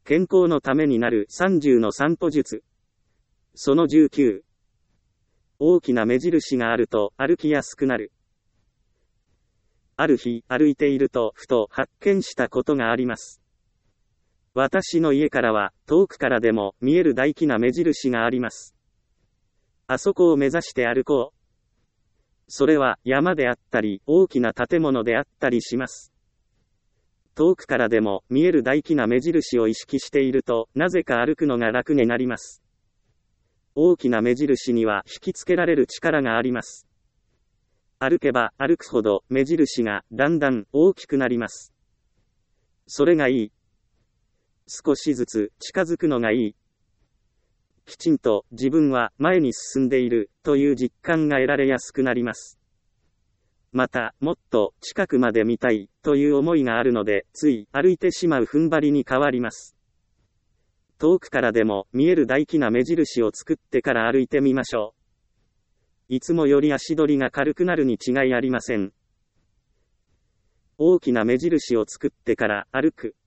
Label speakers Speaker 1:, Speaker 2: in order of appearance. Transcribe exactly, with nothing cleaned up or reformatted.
Speaker 1: 健康のためになるさんじゅうの散歩術。そのじゅうきゅう。大きな目印があると歩きやすくなる。ある日、歩いているとふと発見したことがあります。私の家からは遠くからでも見える大きな目印があります。あそこを目指して歩こう。それは山であったり大きな建物であったりします。遠くからでも見える大きな目印を意識しているとなぜか歩くのが楽になります。大きな目印には引きつけられる力があります。歩けば歩くほど目印がだんだん大きくなります。それがいい。少しずつ近づくのがいい。きちんと自分は前に進んでいるという実感が得られやすくなります。また、もっと近くまで見たいという思いがあるので、つい歩いてしまう踏ん張りに変わります。遠くからでも見える大きな目印を作ってから歩いてみましょう。いつもより足取りが軽くなるに違いありません。大きな目印を作ってから歩く。